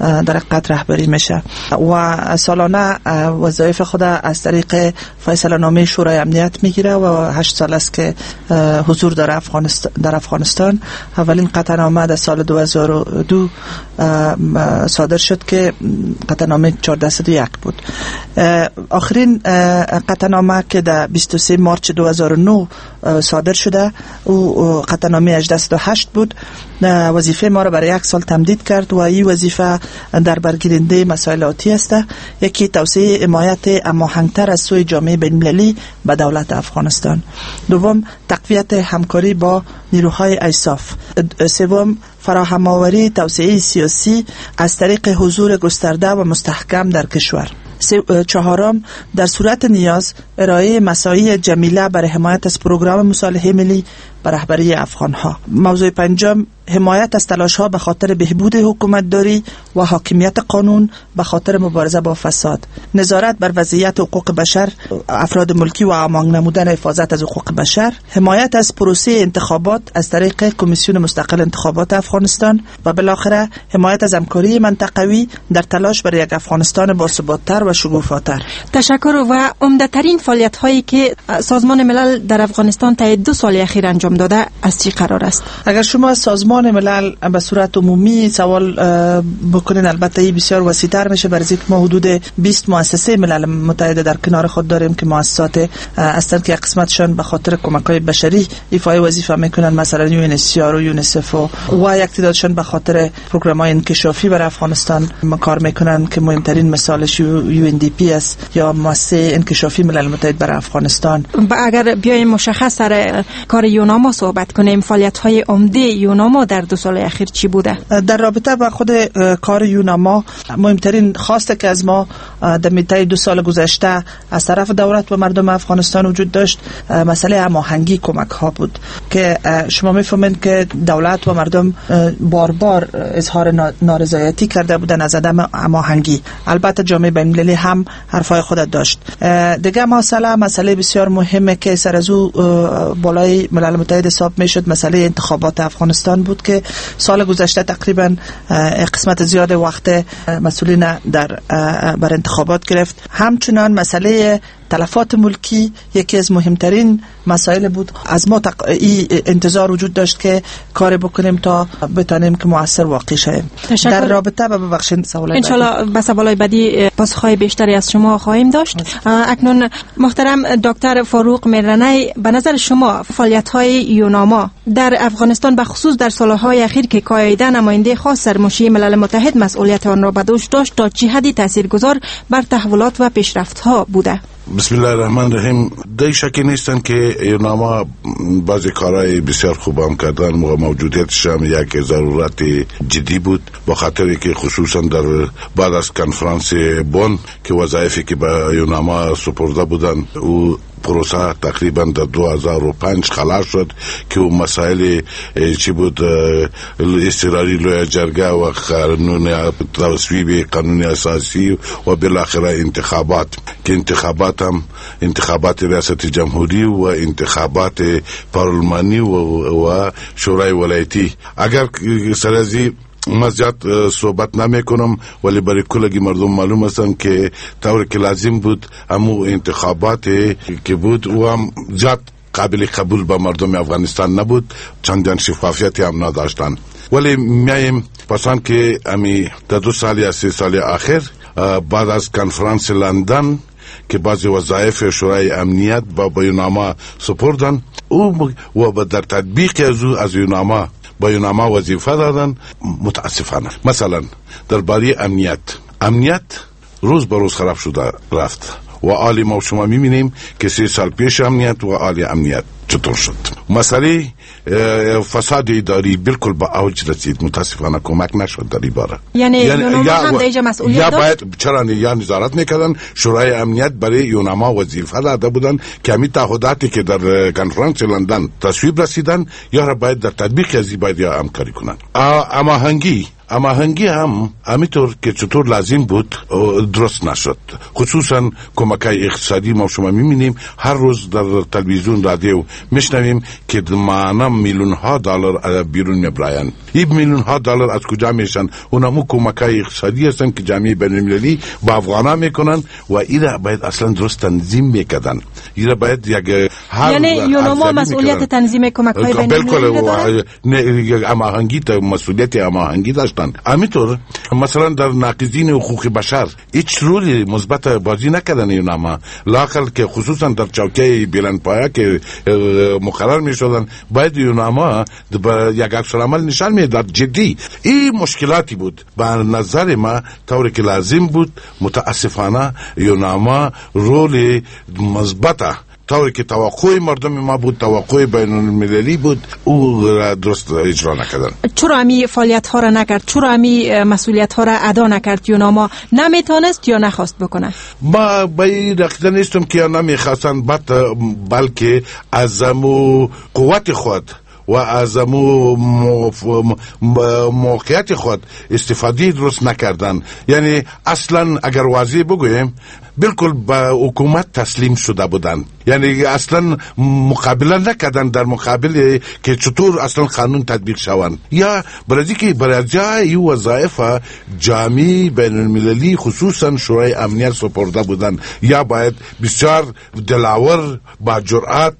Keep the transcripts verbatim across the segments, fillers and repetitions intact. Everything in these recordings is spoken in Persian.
در حقیقت رهبری میشه و سالانه وظایف خود از طریق فیصله نامه شورای امنیت میگیره و هشت سال است که حضور در افغانستان در افغانستان. اولین قطعنامه در سال دو هزار و دو صادر شد که قطعنامه چهارصد و سی و یک بود. آخرین قطعنامه که در بیست و سوم مارس دو هزار و نه صادر شده او قطعنامه هجده صد و هشت بود. وظیفه ما را برای یک سال تمدید کرد و این وظیفه در برگیرنده مسائل آتی است. یکی توسعه حمایت هماهنگتر از سوی جامعه بین‌المللی به دولت افغانستان. دوم تقویت همکاری با نیروهای ایساف. سوم فراهم آوری توسعه سیاسی از طریق حضور گسترده و مستحکم در کشور. چهارم در صورت نیاز ارائه مساعی جمیله برای حمایت از پروگرام مصالحه ملی بر رهبری افغان ها. موضوع پنجم حمایت از تلاش ها به خاطر بهبود حکومت داری و حاکمیت قانون به خاطر مبارزه با فساد. نظارت بر وضعیت حقوق بشر افراد ملکی و آماده نمودن حفاظت از حقوق بشر. حمایت از پروسه انتخابات از طریق کمیسیون مستقل انتخابات افغانستان و بالاخره حمایت از همکاری منطقوی در تلاش برای یک افغانستان باثبات‌تر و شکوفاتر. تشکر. و عمده‌ترین فعالیت هایی که سازمان ملل در افغانستان طی دو سال اخیر انجام داده از چی قرار است؟ اگر شما از سازمان ملل به صورت عمومی سوال بکنین، البته این بسیار وسیع‌تر میشه، برای اینکه ما حدود بیست مؤسسه ملل متحد در کنار خود داریم که مؤسسات هستند که قسمتشان به خاطر کمک‌های بشری ایفای وظیفه میکنن، مثلا یو ان اچ سی آر و یونیسف و, و یک تعدادشان به خاطر پروگرام‌های انکشافی برای افغانستان کار میکنن که مهمترین مثالش یو ان دی پی است یا مؤسسه انکشافی ملل متحد برای افغانستان. اگر بیایم مشخص سر کار یوناما صحبت کنیم، فعالیت‌های عمده یوناما در دو سال اخیر چی بوده؟ در رابطه با خود کار یوناما مهمترین خواسته که از ما در میته دو سال گذشته از طرف دولت و مردم افغانستان وجود داشت مسئله هماهنگی کمک ها بود که شما میفهمید که دولت و مردم بار بار اظهار نارضایتی کرده بودن از عدم هماهنگی. البته جامعه بین‌المللی هم حرفای خودت داشت. دیگه مسئله مسئله بسیار مهمه که سر از او بالای ملل متحد حساب میشد مسئله انتخابات افغانستان بود که سال گذشته تقریبا قسمت زیاد وقت مسئولین در بر انتخابات گرفت. همچنان مسئله تلفات ملکی یکی از مهمترین مسائل بود. از ما تق... انتظار وجود داشت که کار بکنیم تا بتانیم که مؤثر واقع شویم. در رابطه با ببخشید سوالای ان شاء الله به سوالای بعدی پاسخهای بیشتری از شما خواهیم داشت. اکنون محترم دکتر فاروق میرنی، به نظر شما فعالیت‌های یوناما در افغانستان به خصوص در سالهای اخیر که قاعده نماینده خاص سرمشی ملل متحد مسئولیت آن را به دوش داشت تا چه حدی تاثیرگذار بر تحولات و پیشرفت‌ها بوده؟ بسم الله الرحمن الرحیم. دی شکی نیستن که یوناما بعضی کارهای بسیار خوب هم کردن. موجودیتش هم یک ضرورت جدی بود، با خاطری که خصوصا در بعد از کنفرانس بن که وظایفی که به یوناما سپرده بودن او پروسه تقریبا در دو هزار و پنج خلاص شد که اون مسائل چی بود، استقراری لوی جرگه و قانون تصویب قانون اساسی و بالاخره انتخابات که انتخابات هم انتخابات ریاست جمهوری و انتخابات پارلمانی و, و شورای ولایتی. اگر سرازی ما زیاد صحبت نمی کنم ولی برای کلگی مردم معلوم هستن که طور که لازم بود همو انتخابات که بود و هم زیاد قابل قبول به مردم افغانستان نبود، چندان شفافیتی هم نداشتن. ولی میایم پسان که امی در دو سال یا سه سال آخر بعد از کنفرانس لندن که بعضی وظایف شورای امنیت با بیاننامه سپردن او و در تطبیق از او از یوناما با یوناما وظیفه دادن، متاسفانه مثلا در باری امنیت امنیت روز به روز خراب شده رفت و عالی ما شما میبینیم که سه سال پیش امنیت و عالی امنیت چطور شد. مسئله فساد اداری بالکل با اوج رسید، متاسفانه کمک نشد در این باره. یعنی یوناما هم دیگه مسئولیت یا داشت؟ باید چرا یا نظارت میکردن، شورای امنیت برای یوناما وظیفه داده بودن که همین تعهداتی که در کنفرانس لندن تصویب رسیدن یا را باید در تطبیق ازی باید یا همکاری کنن. اما هنگی اما هنگی هم همینطور که چطور لازم بود درست نشد. خصوصا کمکای اقتصادی ما شما میبینیم هر روز در تلویزیون رادیو میشنویم که معنا میلیون ها دلار بیرون میبرن. این میلیون ها دلار از کجا میشن؟ اونمو کمکای اقتصادی هستن که جامعه بین‌المللی با افغانا میکنن و اینا باید اصلا درست تنظیم میکردن. اینا باید یک یعنی یوناما مسئولیت تنظیم کمک‌های بین‌المللی داره؟ نه، هماهنگی تا مسئولیت هماهنگی داشتن. همینطور مثلا در ناقضین حقوق بشر هیچ رولی مثبت بازی نکردن یوناما، لااقل که خصوصا در چوکه بلندپایه که مقرر میشدن باید یوناما یک عکس‌العمل نشان میداد جدی. این مشکلاتی بود به نظر ما طوری که لازم بود. متاسفانه یوناما رول مثبت طوری که توقع مردم ما بود، توقع بین المللی بود، او درست اجرا نکردن. چرا امی فعالیت ها را نکرد؟ چرا امی مسئولیت ها را ادا نکرد؟ یوناما نمیتونست یا نخواست بکنه؟ ما به رقیده نیستم که نمیخواستن، بلکه از امو قوت خود و از امو موقعیت خود استفاده درست نکردن. یعنی اصلا اگر واضح بگویم بالکل با حکومت تسلیم شده بودن، یعنی اصلا مقابله نکردن در مقابل که چطور اصلا قانون تطبیق شوند، یا برای که برای جای وظایف جامعه بین المللی خصوصا شورای امنیت سپرده بودن، یا باید بسیار دلاور با جرأت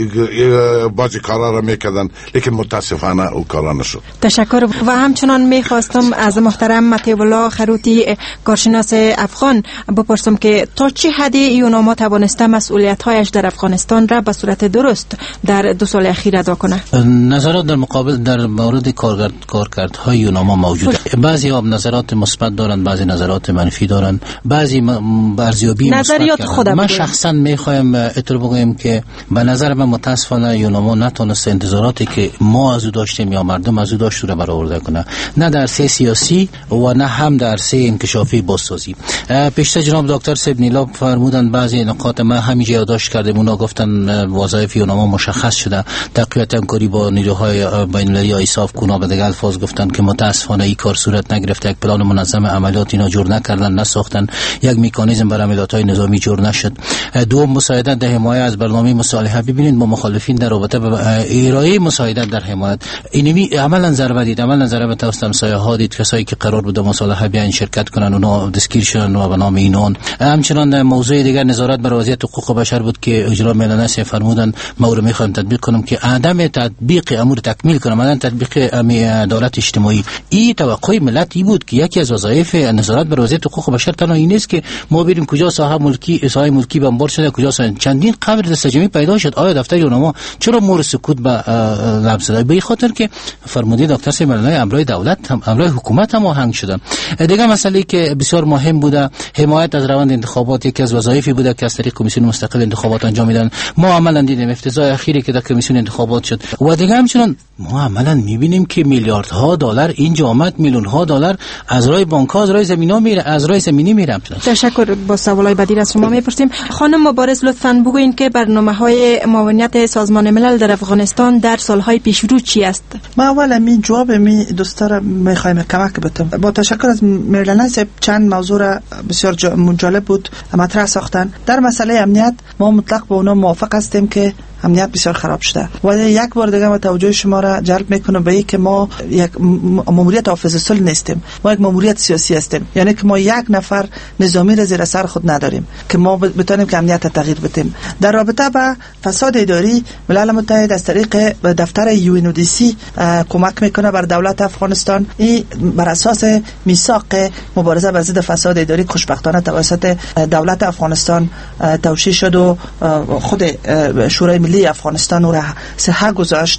بعضی کارا را میکردن، لیکن متاسفانه او کارا نشد. تشکر. و همچنان میخواستم از محترم مطیع الله خروتی کارشناس افغان بپرسم که تا چه حدی یوناما توانسته مسئولیت‌هایش در افغانستان را به صورت درست در دو سال اخیر ادا کنه؟ نظرات در مقابل در مورد کارکرد کارکردهای یوناما موجوده. بعضی ها نظرات مثبت دارند، بعضی نظرات منفی دارند، بعضی ارزیابی نظریات خود. من شخصا میخوایم اطلاع بگویم که به نظر من متاسفانه یوناما نتونست انتظاراتی که ما از او داشتیم یا مردم از او داشت رو برآورده کنه، نه در سه سیاسی و نه هم در سه انکشافی بازسازی. پیشتر جناب دکتر سیب نیلاب فرمودن بعضی نکات ما همیشه یادداشت کردیم، اونا گفتن وظایف یوناما مشخص شده، تقویت همکاری با نیروهای بین‌المللی ایساف کونا، به دیگر الفاظ گفتن که متاسفانه این کار صورت نگرفت، یک پلان منظم عملیات اینا جور نکردن، نساختن، یک مکانیزم برای عملیات‌های نظامی جور نشد. دو مساعدت در حمایت از برنامه مصالحه. ببینید با مخالفین در رابطه با ارائه مساعدت در حمایت اینمی عملا ضربه دید، عملا ضربه توسط همسایه ها دید، کسایی که قرار بود مصالحه بیان شرکت کنن اونا دستگیر شدن و به نام اینان. همچنان موضوع دیگر نظارت بر وضعیت حقوق بشر بود که اجرا میلانس فرمودن ما رو میخوایم تطبیق کنم که عدم تطبیق امور تکمیل کنم، عدم تطبیق عدالت اجتماعی. این توقع ملت ای بود که یکی از وظایف نظارت بر وضعیت حقوق بشر تنها این نیست که ما بریم کجا ساحه ملکی ساحه ملکی بمبار شده، کجا چندین قبر دستجمعی پیدا شد. آیا دفتر یوناما چرا مور سکوت به لبس داد؟ به خاطر که فرموده دکتر سیمرانای امرای دولت هم امرای حکومت هم آهنگ شدن. دیگه مسئله که بسیار مهم بوده حمایت از روند انتخابات یکی از وظایفی بوده که از طریق کمیسیون مستقل انتخابات انجام میدن. ما عملا دیدیم افتضاح اخیری که در کمیسیون انتخابات شد و دیگه همچنان ما عملا میبینیم که میلیاردها دلار اینجا آمد، میلیون ها دلار از رای بانک ها از رای زمینا میره، از رای زمینی میره. تشکر. با سوالای بعدی از شما میپرسیم. خانم مبارز لطفاً بگوین که برنامه‌های معاونت سازمان ملل در افغانستان در سالهای پیش رو چی است؟ ما اولا می جواب می دوستان میخوایم کمک بتم. با تشکر از مرلنس چند موضوع را بسیار جالب بود مطرح ساختن. در مسئله امنیت ما مطلق با اونا موافق هستیم که امنیت بسیار خراب شده و یک بار دیگه ما توجه شما را جلب میکنم به اینکه ما یک ماموریت حافظ صلح نیستیم، ما یک ماموریت سیاسی هستیم. یعنی که ما یک نفر نظامی را زیر سر خود نداریم که ما بتونیم که امنیت تغییر بدیم. در رابطه با فساد اداری ملل متحد از طریق دفتر یو ان او دی سی کمک میکنه بر دولت افغانستان. این بر اساس میثاق مبارزه بر ضد فساد اداری خوشبختانه توسط دولت افغانستان توشیح شد و خود شورای ملی افغانستان را صحه گذاشت.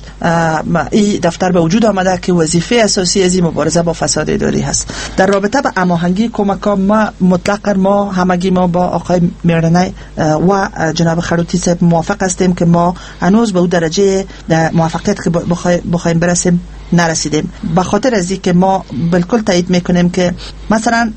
این دفتر به وجود آمده که وظیفه اساسی از این مبارزه با فساد اداری هست. در رابطه با هماهنگی کمک ما مطلقاً ما همگی ما با آقای میرنای و جناب خروتی صاحب موافق هستیم که ما هنوز به اون درجه موفقیت که بخوایم برسیم نرسیدیم. به خاطر از اینکه ما بالکل تایید میکنیم که مثلا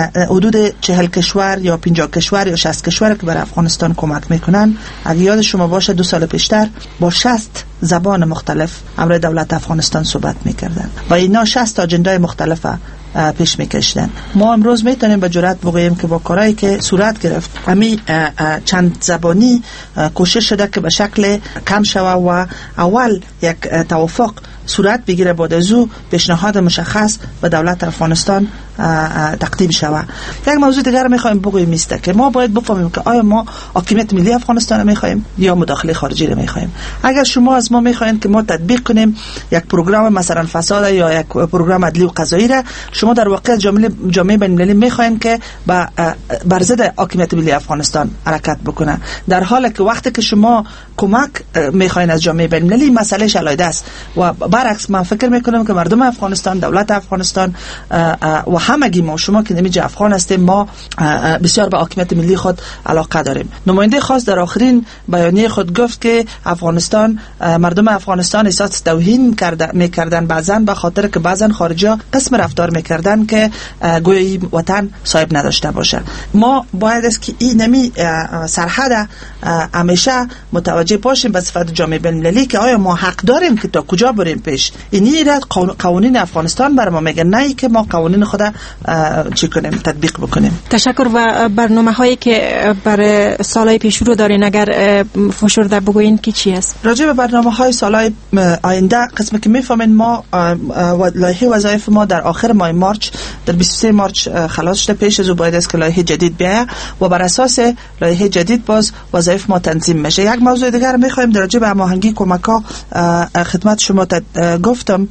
حدود چهل کشور یا پنجاه کشور یا شصت کشور که بر افغانستان کمک میکنن، اگه یاد شما باشه دو سال پیشتر با شصت زبان مختلف امروی دولت افغانستان صحبت میکردن و اینا شصت اجندای مختلف پیش میکشیدن. ما امروز میتونیم به جرات بگوییم که با کارهایی که صورت گرفت امی چند زبانی کوشش شده که به شکل کم شوه و اول یک توافق صورت بگیره، بعد از او پیشنهاد مشخص به دولت افغانستان تقدیم شود. یک موضوع دیگر میخوایم بگوییم است که ما باید بفهمیم که آیا ما حاکمیت ملی افغانستان رو میخوایم یا مداخله خارجی رو میخوایم. اگر شما از ما میخواین که ما تطبیق کنیم یک پروگرام مثلا فساد یا یک پروگرام عدلی و قضایی را، شما در واقع جامعه جامعه بین المللی میخواین که با بر ضد حاکمیت ملی افغانستان حرکت بکنه، در حالی که وقتی که شما کمک میخواین از جامعه بین المللی مسئله علایده است. و برعکس من فکر میکنم که مردم افغانستان، دولت افغانستان و همگی ما، شما که نمیجه افغان هستیم، ما بسیار به حاکمیت ملی خود علاقه داریم. نماینده خاص در آخرین بیانیه خود گفت که افغانستان، مردم افغانستان احساس توهین میکردن بعضا به خاطر که بعضا خارجی‌ها قسم رفتار میکردن که گویا وطن صاحب نداشته باشه. ما باید است که این نمی سرحد همیشه متوجه باشیم به صفت جامعه بین المللی که آیا ما حق داریم که تا کجا بریم پیش. اینی را قوانین افغانستان بر ما میگه، نه که ما قوانین خود چی کنیم، تطبیق بکنیم. تشکر. و برنامه هایی که برای سالهای پیش رو دارین اگر فشرده بگوین که چی است؟ راجع به برنامه های سالهای آینده قسمی که میفهمین، ما لایحه وظایف ما در آخر ماه مارچ، در بیست و سوم مارچ خلاص شده. پیش از او باید است که لایحه جدید بیاید و بر اساس لایحه جدید باز وظایف ما تنظیم میشه. یک موضوع دیگر میخوایم در راجع به هماهنگی کمک ها خدمت شما گفتم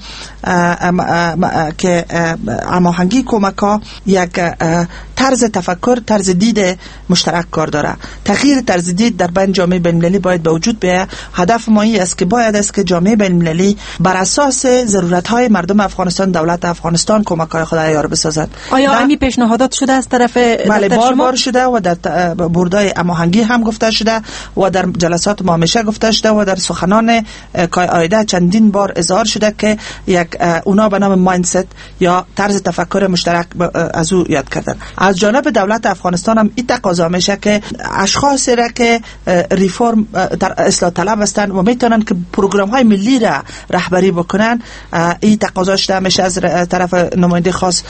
که هماهنگی کمک ها یک طرز تفکر، طرز دید مشترک کار داره. تغییر طرز دید در بین جامعه بین المللی باید به وجود بیاید. هدف ما این است که باید است که جامعه بین المللی بر اساس ضرورت های مردم افغانستان، دولت افغانستان کمک های خود عیار بسازد. آیا همین پیشنهادات شده از طرف بله بار بار شده و در بردای هماهنگی هم گفته شده و در جلسات ما همیشه گفته شده و در سخنان آیده چندین بار اظهار شده که یک اونا به نام مایندست یا طرز تفکر مشترک از او یاد کردن. از جانب دولت افغانستان هم این تقاضا میشه که اشخاصی را که ریفرم در اصلاح طلب هستند و میتونن که پروگرام های ملی را رهبری بکنن، این تقاضا شده میشه از طرف نماینده خاص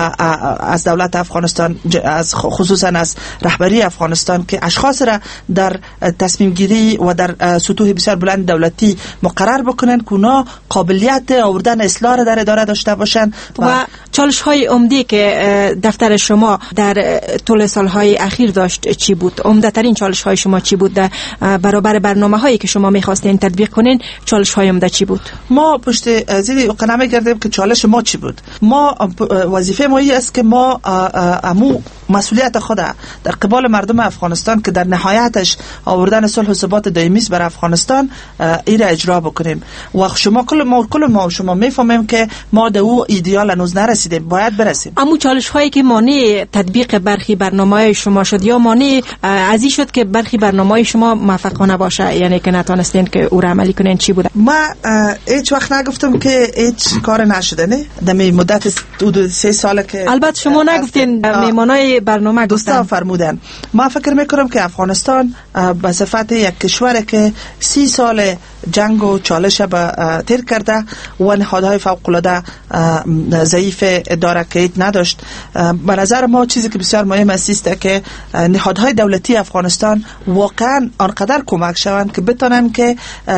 از دولت افغانستان، از خصوصا از رهبری افغانستان که اشخاص را در تصمیم گیری و در سطوح بسیار بلند دولتی مقرر بکنن که اونا قابلیت آوردن اصلاح را در اداره داشته باشن. و, و چالش های عمده که دفتر شما در طول سالهای اخیر داشت چی بود؟ عمده ترین چالش های شما چی بود؟ در برابر برنامه هایی که شما میخواستین تطبیق کنین، چالش های عمده چی بود؟ ما پشت زیر قلمه کردیم که چالش ما چی بود. ما وظیفه ما این است که ما امو مسئولیت خود در قبال مردم افغانستان که در نهایتش آوردن صلح و ثبات دائمی است بر افغانستان، این را اجرا بکنیم. و شما کل ما کل ما شما میفهمیم که ما در او ایدئال هنوز نرسیدیم، باید برسیم. اما چالش هایی که مانع تطبیق برخی برنامه‌های شما شد یا مانع از این شد که برخی برنامه‌های شما موفقانه باشه، یعنی که نتونستین که او را عملی کنین، چی بوده؟ ما هیچ وقت نگفتم که هیچ کار نشده. نه در مدت حدود سه ساله که البته شما نگفتین، میمانای برنامه دوستا فرمودن. ما فکر میکنم که افغانستان به صفت یک کشوری که سی سال جنگ و چالش به تیر کرده و نهادهای فوق العاده ضعیف اداره که نداشت، به نظر ما چیزی که بسیار مهم است که نهادهای دولتی افغانستان واقعا آنقدر کمک شوند که بتونن که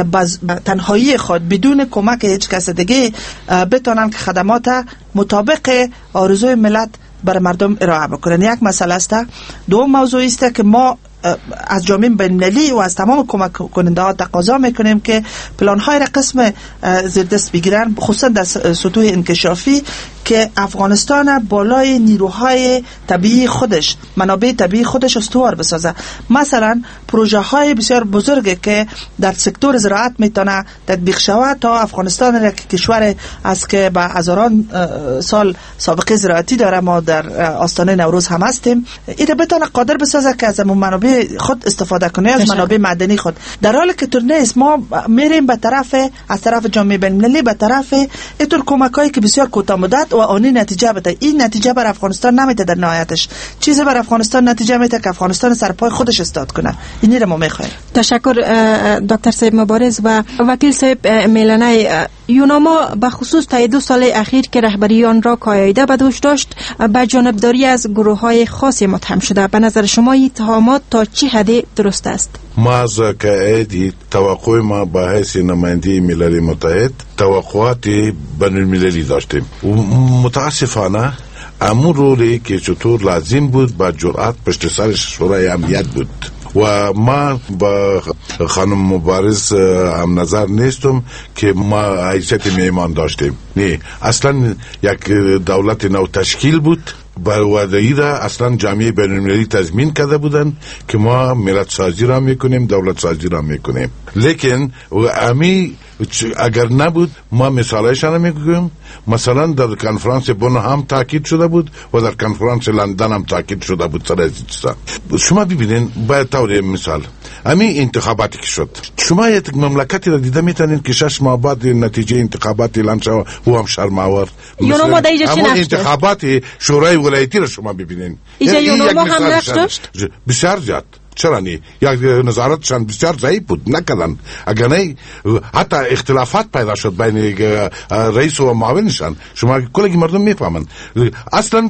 تنهایی خود بدون کمک هیچ کس دیگه بتونن که خدمات مطابق آرزوی ملت برای مردم ارائه بکنن. یک مسئله است. دوم موضوع است که ما از جامعه بین المللی و از تمام کمک کننده ها تقاضا میکنیم که پلان های را قسم زیر دست بگیرن، خصوصا در سطوح انکشافی، که افغانستان بالای نیروهای طبیعی خودش، منابع طبیعی خودش استوار بسازه. مثلا پروژه های بسیار بزرگی که در سکتور زراعت میتونه تطبیق شود تا افغانستان را که کشور است که با هزاران سال سابقه زراعتی داره، ما در آستانه نوروز هم هستیم، این بتونه قادر بسازه که از منابع خود استفاده کنه، از منابع معدنی خود. در حالی که طور نیست، ما میریم به طرف از طرف جامعه بین المللی به طرف اینطور کمکایی که بسیار کوتاه مدت و آنی نتیجه بده. این نتیجه بر افغانستان نمیده، در نهایتش چیزی بر افغانستان نتیجه میده که افغانستان سرپای خودش استاد کنه. اینی رو ما میخوایم. تشکر دکتر صاحب مبارز. و وکیل صاحب میلانی، یوناما به خصوص تا دو سال اخیر که رهبری آن را کاییده به دوش داشت، به جانبداری از گروه‌های خاصی متهم شده. به نظر شما این اتهامات تا تا چه حد درست است؟ ما از قاعده توقع ما با حیث نماینده ملل متحد توقعات بین المللی داشتیم و متاسفانه امون رولی که چطور لازم بود با جرأت پشت سر شورای امنیت بود و ما با خانم مبارز هم نظر نیستم که ما حیثیت میهمان داشتیم. نه، اصلا یک دولت نو تشکیل بود با وعده را اصلا جامعه بین المللی تضمین کرده بودن که ما ملت سازی را میکنیم، دولت سازی را میکنیم. لیکن امی اگر نبود ما مثالایشان میگویم. مثلا در کنفرانس بن هم تاکید شده بود و در کنفرانس لندن هم تاکید شده بود سر از چیزا. شما ببینین باید طور مثال امی انتخاباتی که شد، شما یک مملکتی را دیده میتونین که شش ماه بعد نتیجه انتخاباتی اعلان شد و هم شرم‌آور. یوناما در اینجا چی نقش داشت؟ انتخابات شورای ولایتی را شما ببینین، اینجا یوناما هم نقش داشت بسیار زیاد. چرا نی؟ یک نظارتشان بسیار ضعیف بود، نکردن. اگر نه حتی اختلافات پیدا شد بین رئیس و معاونشان. شما کلگی مردم میفهمن. اصلا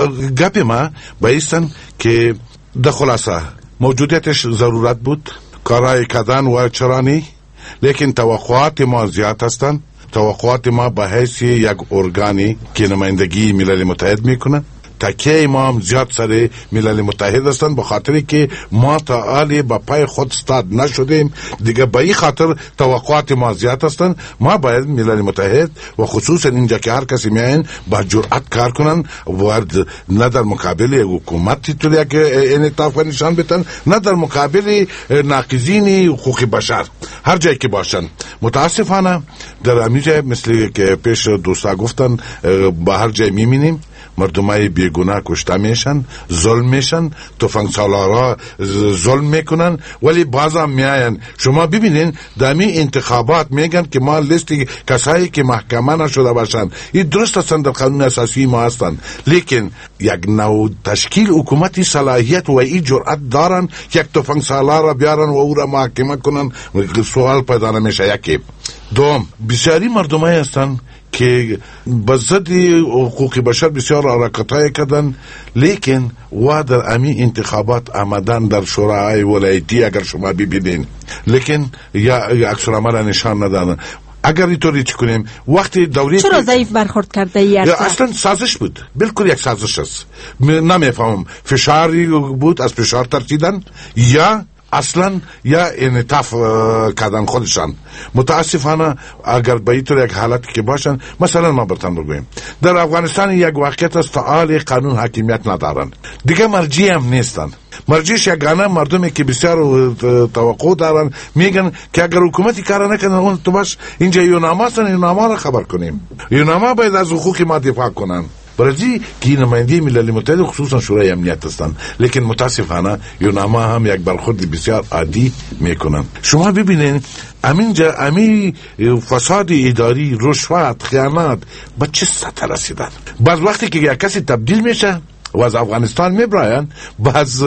گپ ما بایستن که در خلاصه موجودیتش ضرورت بود، کارهای کردن و چرا نی؟ لیکن توقعات ما زیاد هستند. توقعات ما به حیث یک ارگانی که نمایندگی ملل متحد میکنن، تکیه ما هم زیاد سر ملل متحد هستند، به خاطری که ما تا حالی با پای خود استاد نشدیم دیگه. به این خاطر توقعات ما زیاد هستند. ما باید ملل متحد و خصوصا اینجا که هر کسی میاین با جرأت کار کنن و نه در مقابل حکومتی طوری که انعطاف نشان بدن، نه در مقابل ناقضین حقوق بشر هر جایی که باشن. متاسفانه در امیجه مثل که پیش دوستا گفتن با هر جای میبینیم مردمای بیگناه کشته میشن، ظلم میشن، تفنگ سالارا ظلم میکنن، ولی بازم میاین. شما ببینین دمی انتخابات میگن که ما لیستی کسایی که محکمه نشده باشن این درست هستن، در قانون اساسی ما هستن، لیکن یک نوع تشکیل حکومتی صلاحیت و این جرأت دارن یک تفنگ سالارا بیارن و او را محکمه کنن. سوال پیدا نمیشه. یکی دوم، بسیاری مردمای هستن که بزد حقوق بشر بسیار حرکت‌های کردن، لیکن و در امی انتخابات آمدن در شورای ولایتی اگر شما ببینین، لیکن یا اکثر عمل نشان ندادن. اگر اینطوری چی کنیم وقتی دوری چرا ضعیف برخورد کرده ای اصلا سازش بود، بالکل یک سازش است. نمیفهمم فشاری بود از فشار ترسیدن یا اصلا یا انعطاف کردن خودشان. متاسفانه اگر به این طور یک حالتی که باشن، مثلا ما برتن بگویم در افغانستان یک واقعیت است، تعالی قانون حاکمیت ندارن، دیگه مرجی هم نیستن. مرجیش یگانه مردمی که بسیار توقع دارن میگن که اگر حکومتی کار نکنن اون تو باش اینجا یوناما هستن، یوناما را خبر کنیم، یوناما باید از حقوق ما دفاع کنن. برای که نماینده ملل متحد خصوصا شورای امنیت هستند، لیکن متاسفانه یوناما هم یک برخورد بسیار عادی میکنن. شما ببینید امینجا امی فساد اداری، رشوت، خیانت به چه سطح رسیدن. بعض وقتی که یک کسی تبدیل میشه و از افغانستان میبراین، بعض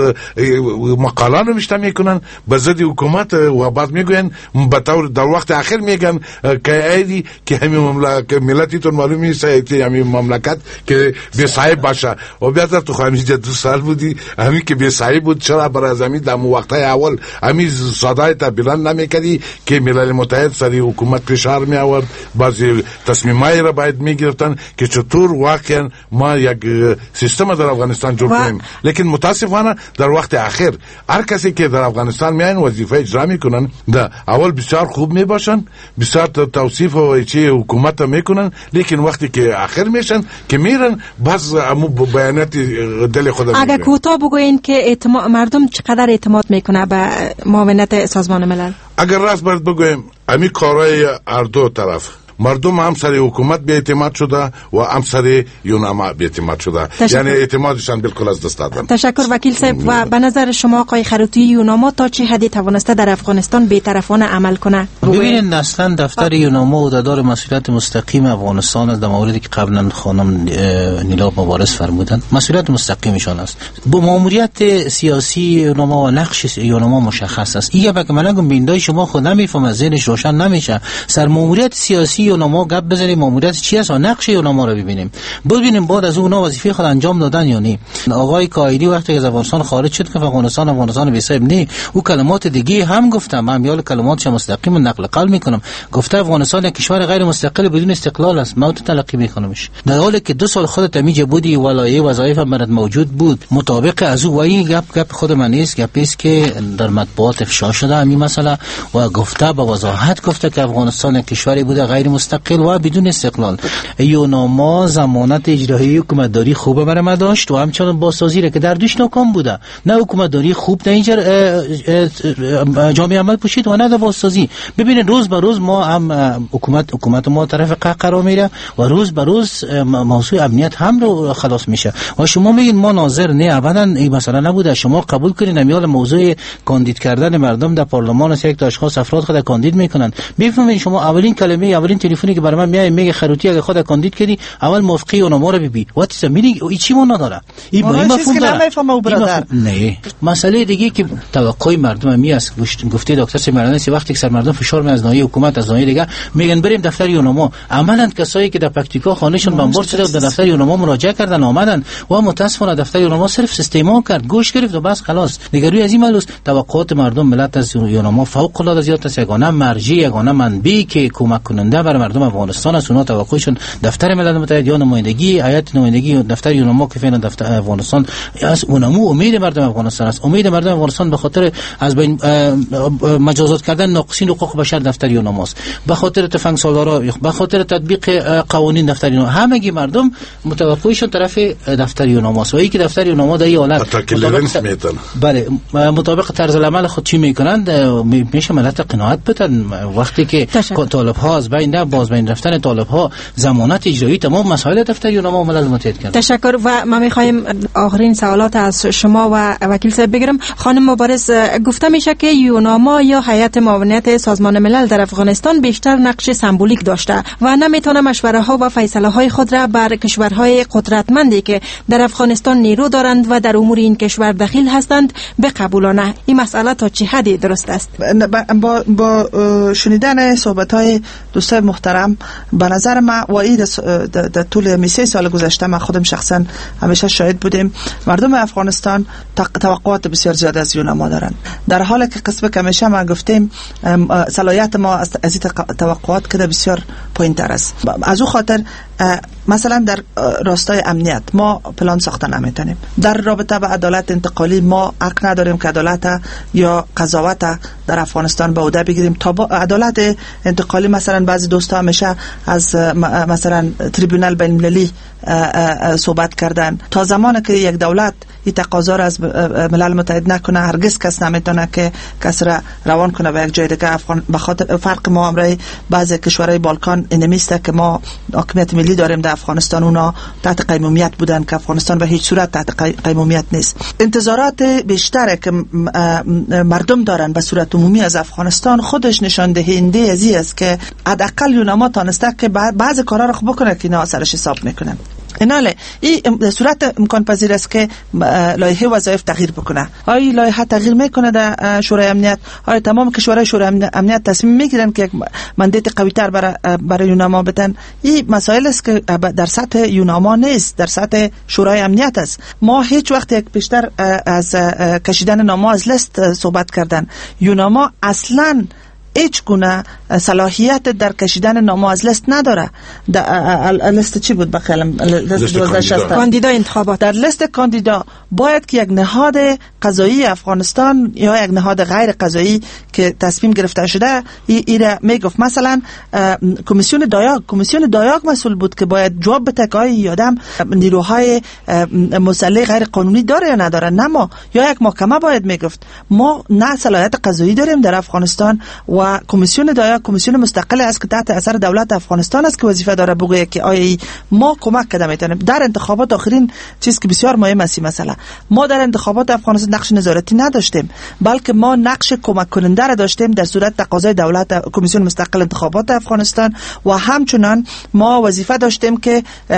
مقاله نوشته میکنن به ضد حکومت و بعد میگوین به طور در وقت آخر میگن که ایدی که همین مملکت ملتیتون معلوم نیست همین مملکت که بی صاحب باشه و بیادر تو خواهمیجا دو سال بودی همین که بی صاحب بود، چرا برای زمین در وقتای اول همین صدای تا بلند نمیکردی که ملل متحد سری حکومت فشار می آورد، بعضی تصمیمایی را باید میگرفتن که چطور واقعا ما یک سیستم در افغانستان جور کنیم. لیکن متاسفانه در وقت آخر هر کسی که در افغانستان میان وظیفه اجرا میکنن، در اول بسیار خوب میباشن، بسیار توصیف و چی حکومت میکنن، لیکن وقتی که آخر میشن که میرن باز امو بیانات دل خود میگن. اگر کوتاه بگوین که اعتماد مردم چقدر اعتماد میکنه به معاونت سازمان ملل؟ اگر راست باید بگویم امی کارهای هر دو طرف مردم هم سر حکومت به اعتماد شده و هم سر یوناما به اعتماد شده، یعنی اعتمادشان بالکل از دست دادن. تشکر وکیل صاحب. و به نظر شما آقای خروتی یوناما تا چه حدی توانسته در افغانستان بی‌طرفانه عمل کنه؟ ببینید اصلا دفتر یوناما عهدهدار مسئولیت مستقیم افغانستان است. در موردی که قبلا خانم نیلا مبارز فرمودند مسئولیت مستقیمشان است. با ماموریت سیاسی یوناما و نقش یوناما مشخص است. این که من نگم بیندای شما خود نمیفهمه، ذهنش روشن نمیشه. سر ماموریت سیاسی یوناما گپ بزنیم، ماموریت چی است، نقش یوناما رو ببینیم، ببینیم بعد از اون وظیفه خود انجام دادن یا نه. آقای کایدی وقتی از افغانستان خارج شد که افغانستان افغانستان بی‌صاحب نه، او کلمات دیگه هم گفتم، من یال کلماتش مستقیم نقل قول میکنم، گفته افغانستان یک کشور غیر مستقل بدون استقلال است، ما تلقی میکنمش، در حالی که دو سال خودت میجه بودی ولایه وظایف برات موجود بود مطابق از او. و این گپ گپ خود من نیست، گپی است که در مطبوعات افشا شده همین مسئله و گفته با وضاحت گفته که افغانستان یک کشوری بوده غیر مستقل و بدون استقلال. یوناما ضمانت اجرایی حکومت داری خوبه برای ما داشت و همچنان بازسازی را که در دوش ناکام بوده، نه حکومت داری خوب نه اینجا جامعه عمل پوشید و نه در بازسازی. ببینید روز به روز ما هم حکومت حکومت ما طرف قرار میره و روز به روز موضوع امنیت هم رو خلاص میشه و شما میگین ما ناظر نه، ابدا این مسئله نبوده. شما قبول کنین نمیال موضوع کاندید کردن مردم در پارلمان است، یک تا اشخاص افراد خود کاندید میکنن. بفهمین شما اولین کلمه اولین تلفنی که برای من میای میگه خروتی اگه خود کاندید کردی اول موافقی اونما رو ببین وقتی میگی این چی مون نداره، این با این مفهوم داره. نه مسئله دیگه که توقع مردم می است، گفته دکتر سمیرانسی وقتی که سر مردم فشار می از ناحیه حکومت از ناحیه دیگه میگن بریم دفتر یوناما، عملاً کسایی که در پکتیکا خانهشون بمبارد شده در دفتر یوناما مراجعه کردن آمدن و متاسفانه دفتر یوناما صرف سیستما کرد، گوش گرفت و بس خلاص. نگروی از این ملوس توقعات مردم ملت از یوناما فوق العاده زیاد است، یگانه مرجع یگانه منبعی که کمک کننده برای مردم افغانستان است. اونا توقعشون دفتر ملل متحد یا نمایندگی هیئت نمایندگی دفتر یوناما که فعلا دفتر افغانستان است، اونمو امید مردم افغانستان است. امید مردم افغانستان به خاطر از بین مجازات کردن ناقصین حقوق بشر دفتر یوناما است، به خاطر تفنگ سالارا، به خاطر تطبیق قوانین دفتر یوناما، همگی مردم متوقعشون طرف دفتر یوناما است. و اینکه دفتر یوناما در این حالت مطابق بله مطابق طرز العمل خود چی میکنند میشه ملت قناعت بدن. وقتی که طالب ها از بین باز بین رفتن طالب ها ضمانت اجرایی تمام مسائل دفتر یوناما و ملل متحد کرد. تشکر. و ما میخوایم آخرین سوالات از شما و وکیل صاحب بگیرم. خانم مبارز، گفته میشه که یوناما یا هیئت معاونت سازمان ملل در افغانستان بیشتر نقش سمبولیک داشته و نمیتونه مشوره ها و فیصله های خود را بر کشورهای قدرتمندی که در افغانستان نیرو دارند و در امور این کشور دخیل هستند بقبولانه. این مسئله تا چه حدی درست است؟ با, با شنیدن صحبت های دوستای محترم به نظر من و این در طول می سه سال گذشته من خودم شخصا همیشه شاهد بودیم مردم افغانستان توقعات بسیار زیاد از یوناما دارند، در حالی که قسم که همیشه ما گفتیم صلاحیت ما از این توقعات که بسیار پایین تر است. از او خاطر مثلا در راستای امنیت ما پلان ساخته نمیتونیم، در رابطه با عدالت انتقالی ما حق نداریم که عدالت یا قضاوت در افغانستان به عهده بگیریم. تا با عدالت انتقالی مثلا بعضی دوستا همیشه از مثلا تریبونال بین المللی صحبت کردن. تا زمانی که یک دولت این تقاضا را از ملل متحد نکنه هرگز کس نمیتونه که کس را روان کنه به یک جای دیگه. افغان به خاطر فرق ما امروز بعضی کشورهای بالکان اینمیسته که ما حاکمیت ملی داریم در افغانستان، اونا تحت قیمومیت بودن که افغانستان به هیچ صورت تحت قیمومیت نیست. انتظارات بیشتره که مردم دارن به صورت عمومی از افغانستان خودش نشان دهنده ازی است که حداقل یوناما تانسته که بعضی کارا رو خوب بکنه که اینا سرش حساب میکنن. ایناله این صورت امکان پذیر است که لایحه وظایف تغییر بکنه. آیا لایحه تغییر میکنه در شورای امنیت؟ آیا تمام کشورهای شورای امنیت تصمیم میگیرن که یک مندیت قوی‌تر برای برای یوناما بدن؟ این مسائل است که در سطح یوناما نیست، در سطح شورای امنیت است. ما هیچ وقت یک بیشتر از کشیدن نامه از لیست صحبت کردن. یوناما اصلاً هیچ گونه صلاحیت در کشیدن نامه از لیست نداره. در لیست چی بود بخیالم؟ لیست کاندیدا انتخابات. در لیست کاندیدا باید که یک نهاد قضایی افغانستان یا یک نهاد غیر قضایی که تصمیم گرفته شده ایره میگفت. مثلا کمیسیون دایاگ کمیسیون دایاگ مسئول بود که باید جواب بده که آیا آدم نیروهای مسلح غیر قانونی داره یا نداره. نه ما یا یک محکمه باید میگفت ما نه صلاحیت قضایی داریم در افغانستان و کمیسیون دایاگ کمیسیون مستقل است که تحت اثر دولت افغانستان است که وظیفه داره بگه که آیا ما کمک کده میتونیم در انتخابات. آخرین چیز که بسیار مهم است مثلا ما در انتخابات افغانستان نقش نظارتی نداشتیم، بلکه ما نقش کمک کننده را داشتیم در صورت تقاضای دولت کمیسیون مستقل انتخابات افغانستان و همچنان ما وظیفه داشتیم که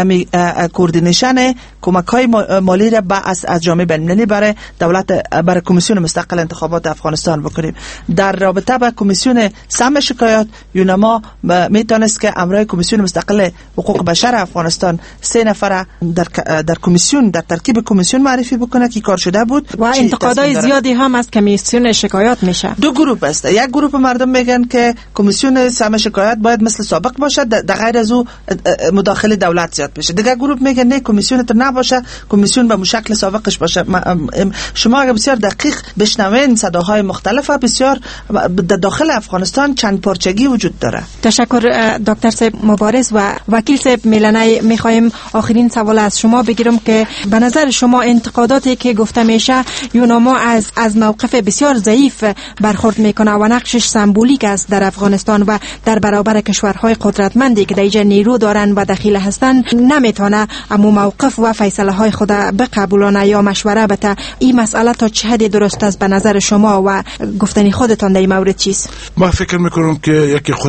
کوردینیشن کمک‌های مالی را با از از جامعه بین‌المللی برای دولت برای کمیسیون مستقل انتخابات افغانستان بکنیم. در رابطه با کمیسیون کمیسیون سم شکایات یونما میتونست که امرای کمیسیون مستقل حقوق بشر افغانستان سه نفر در در کمیسیون در ترکیب کمیسیون معرفی بکنه که کار شده بود و انتقادای زیادی هم از کمیسیون شکایات میشه. دو گروه است. یک گروه مردم میگن که کمیسیون سم شکایات باید مثل سابق باشه، در غیر از او مداخله دولت زیاد بشه. دیگه گروه میگن نه کمیسیون تو نباشه، کمیسیون به شکل سابقش باشه. شما اگه بسیار دقیق بشنوین صداهای مختلف بسیار در داخل افغانستان چند پارچگی وجود داره. تشکر دکتر صاحب مبارز. و وکیل صاحب میلنی میخوایم آخرین سوال از شما بگیرم که به نظر شما انتقاداتی که گفته میشه یوناما از از موقف بسیار ضعیف برخورد میکنه و نقشش سمبولیک است در افغانستان و در برابر کشورهای قدرتمندی که در اینجا نیرو دارن و دخیل هستن نمیتونه اما موقف و فیصله های خود بقبولانه یا مشوره بده. این مسئله تا چه حد درست است به نظر شما و گفتنی خودتان در این مورد چیست؟ ما فکر میکنم که یکی خود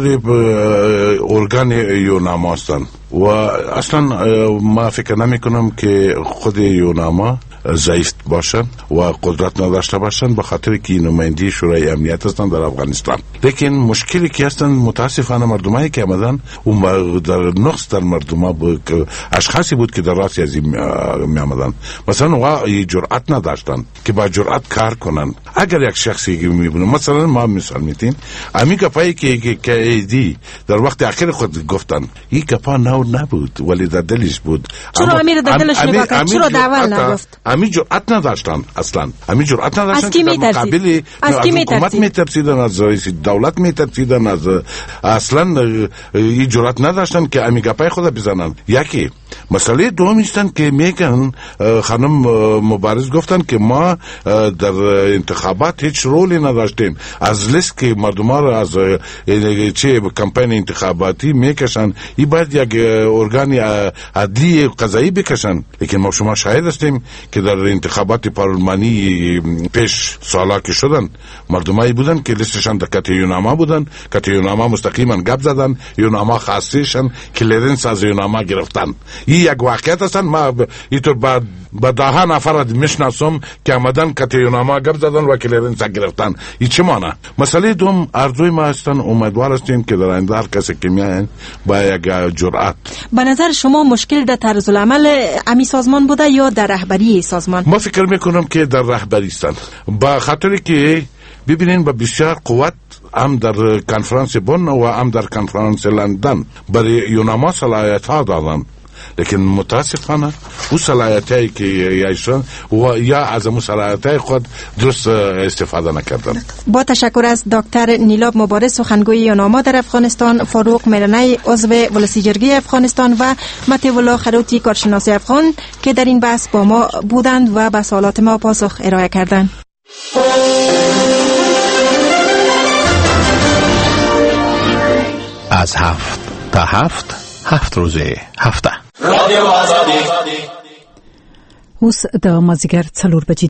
ارگان یوناما هستن و اصلا ما فکر نمی کنم که خود یوناما ضعیف باشن و قدرت نداشته باشن، به خاطر که نماینده شورای امنیت هستن در افغانستان. لیکن مشکلی که هستن متاسفانه مردمایی که آمدن اون در نقص در مردما بود، اشخاصی بود که در راست از می آمدن مثلا و جرأت نداشتن که با جرأت کار کنن. اگر یک شخصی که میبینه مثلا ما مثال میتیم امی گپایی که که دی در وقت اخیر خود گفتن این گپا نو نبود ولی در دلش بود. چرا امیر در دلش نگاه چرا داول نگفت؟ امی جرأت نداشتن اصلا، امی جرأت نداشتن که در مقابل از حکومت میترسیدن، از رئیس دولت میترسیدن، از اصلا این جرأت نداشتن که امی گپای خود بزنن. یکی مسئله دوم هستن که میگن خانم مبارز گفتن که ما در انتخابات هیچ رولی نداشتیم، از لیست که مردم ها را از چه کمپین انتخاباتی میکشن این باید یک ارگان عدلی قضایی بکشن. لیکن ما شما شاهد هستیم که در انتخابات پارلمانی پیش سالا که شدن مردمایی بودن که لیستشان در کت یوناما بودن، کت یوناما مستقیما گپ زدن، یوناما خاصیشن کلیرنس از یوناما گرفتن. این یک واقعیت هستن. ما اینطور با با ده نفر میشناسم که آمدن کت یوناما گپ زدن و کلیرنس گرفتن. این چه معنی؟ مسئله دوم ارزوی ما هستن، امیدوار هستیم که در آینده هر کسی که میاین با یک جرأت. به نظر شما مشکل در طرز العمل امی سازمان بوده یا در رهبری سازمان؟ ما فکر میکنم که در رهبری هستن، با خاطری که ببینین با بسیار قوت هم در کنفرانس بن و هم در کنفرانس لندن برای یوناما صلاحیت ها دادن، لیکن متاسفانه او صلاحیتی که یایشان و یا از اون صلاحیتی خود درست استفاده نکردن. با تشکر از دکتر نیلاب مبارز سخنگوی یوناما در افغانستان، فاروق میرنی عضو ولسی جرگه افغانستان و مطیع خروتی کارشناس افغان که در این بحث با ما بودند و به سوالات ما پاسخ ارائه کردند. از هفت تا هفت هفت روزه هفته رادیو آزادی اوس د مازیګر څلور بجې